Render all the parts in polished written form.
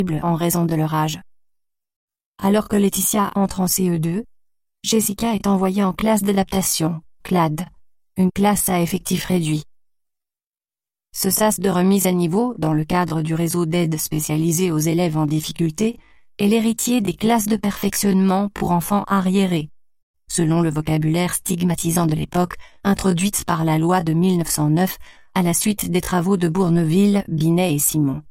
en raison de leur âge. Alors que Laetitia entre en CE2, Jessica est envoyée en classe d'adaptation, CLAD, une classe à effectif réduit. Ce sas de remise à niveau, dans le cadre du réseau d'aide spécialisée aux élèves en difficulté, est l'héritier des classes de perfectionnement pour enfants arriérés, selon le vocabulaire stigmatisant de l'époque, introduite par la loi de 1909 à la suite des travaux de Bourneville, Binet et Simon.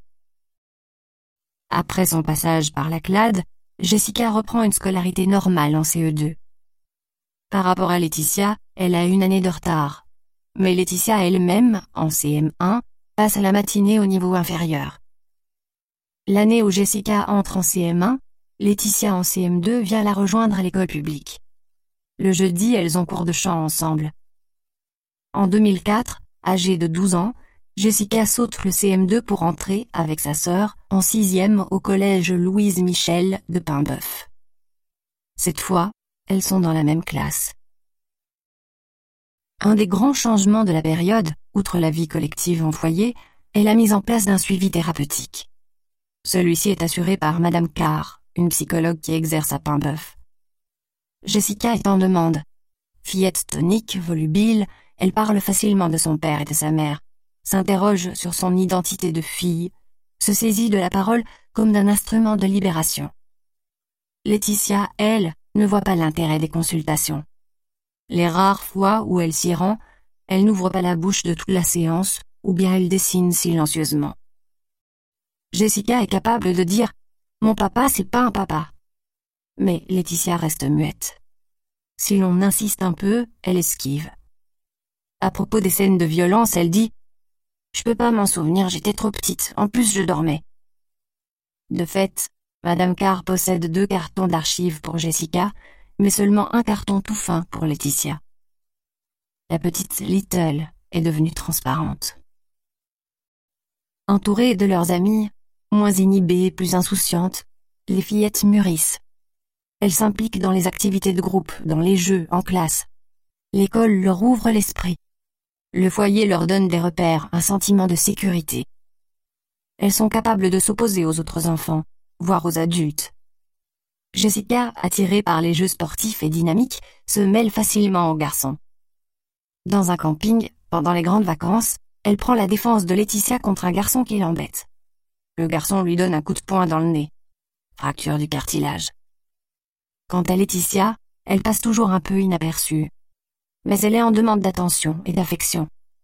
Après son passage par la CLAD, Jessica reprend une scolarité normale en CE2. Par rapport à Laetitia, elle a une année de retard. Mais Laetitia elle-même, en CM1, passe la matinée au niveau inférieur. L'année où Jessica entre en CM1, Laetitia en CM2 vient la rejoindre à l'école publique. Le jeudi, elles ont cours de chant ensemble. En 2004, âgée de 12 ans, Jessica saute le CM2 pour entrer, avec sa sœur, en 6e au collège Louise Michel de Paimboeuf. Cette fois, elles sont dans la même classe. Un des grands changements de la période, outre la vie collective en foyer, est la mise en place d'un suivi thérapeutique. Celui-ci est assuré par Madame Carr, une psychologue qui exerce à Paimboeuf. Jessica est en demande. Fillette tonique, volubile, elle parle facilement de son père et de sa mère, s'interroge sur son identité de fille, se saisit de la parole comme d'un instrument de libération. Laetitia, elle, ne voit pas l'intérêt des consultations. Les rares fois où elle s'y rend, elle n'ouvre pas la bouche de toute la séance, ou bien elle dessine silencieusement. Jessica est capable de dire « Mon papa, c'est pas un papa ». Mais Laetitia reste muette. Si l'on insiste un peu, elle esquive. À propos des scènes de violence, elle dit « Je peux pas m'en souvenir, j'étais trop petite, en plus je dormais ». De fait, Madame Carr possède 2 cartons d'archives pour Jessica, mais seulement un carton tout fin pour Laetitia. La petite Little est devenue transparente. Entourées de leurs amies, moins inhibées, plus insouciantes, les fillettes mûrissent. Elles s'impliquent dans les activités de groupe, dans les jeux, en classe. L'école leur ouvre l'esprit. Le foyer leur donne des repères, un sentiment de sécurité. Elles sont capables de s'opposer aux autres enfants, voire aux adultes. Jessica, attirée par les jeux sportifs et dynamiques, se mêle facilement aux garçons. Dans un camping, pendant les grandes vacances, elle prend la défense de Laetitia contre un garçon qui l'embête. Le garçon lui donne un coup de poing dans le nez. Fracture du cartilage. Quant à Laetitia, elle passe toujours un peu inaperçue. Mais elle est en demande d'attention et d'affection.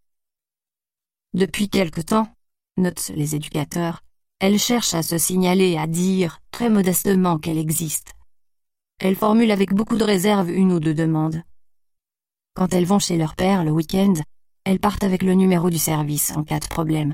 Depuis quelque temps, notent les éducateurs, elle cherche à se signaler, à dire, très modestement qu'elle existe. Elle formule avec beaucoup de réserve 1 ou 2 demandes. Quand elles vont chez leur père le week-end, elles partent avec le numéro du service en cas de problème.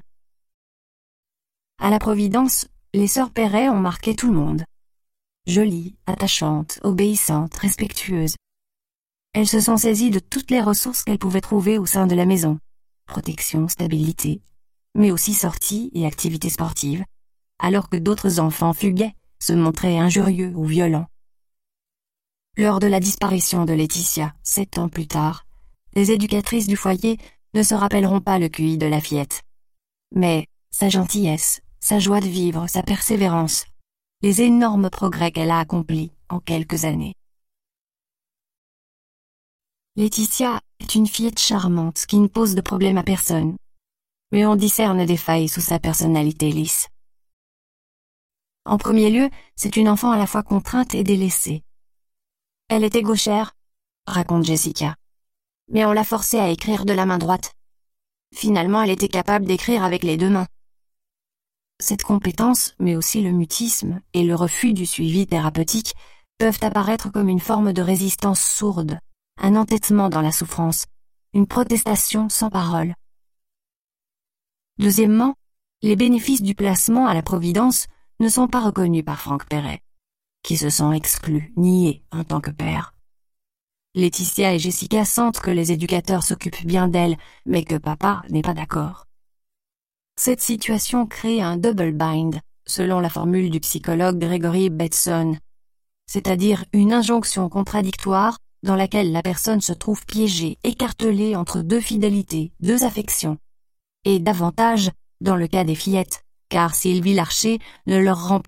À la Providence, les sœurs Perret ont marqué tout le monde. Jolies, attachantes, obéissantes, respectueuses. Elles se sont saisies de toutes les ressources qu'elles pouvaient trouver au sein de la maison. Protection, stabilité, mais aussi sorties et activités sportives, alors que d'autres enfants fuguaient, se montraient injurieux ou violents. Lors de la disparition de Laetitia, 7 ans plus tard, les éducatrices du foyer ne se rappelleront pas le QI de la fillette. Mais sa gentillesse, sa joie de vivre, sa persévérance, les énormes progrès qu'elle a accomplis en quelques années. Laetitia est une fillette charmante qui ne pose de problème à personne, mais on discerne des failles sous sa personnalité lisse. En premier lieu, c'est une enfant à la fois contrainte et délaissée. Elle était gauchère, raconte Jessica, mais on l'a forcée à écrire de la main droite. Finalement, elle était capable d'écrire avec les 2 mains. Cette compétence, mais aussi le mutisme et le refus du suivi thérapeutique, peuvent apparaître comme une forme de résistance sourde, un entêtement dans la souffrance, une protestation sans parole. Deuxièmement, les bénéfices du placement à la Providence ne sont pas reconnus par Franck Perret, qui se sent exclu, nié en tant que père. Laetitia et Jessica sentent que les éducateurs s'occupent bien d'elles, mais que papa n'est pas d'accord. Cette situation crée un double bind, selon la formule du psychologue Gregory Bateson, c'est-à-dire une injonction contradictoire dans laquelle la personne se trouve piégée, écartelée entre 2 fidélités, 2 affections. Et davantage dans le cas des fillettes, car Sylvie Larcher ne leur rend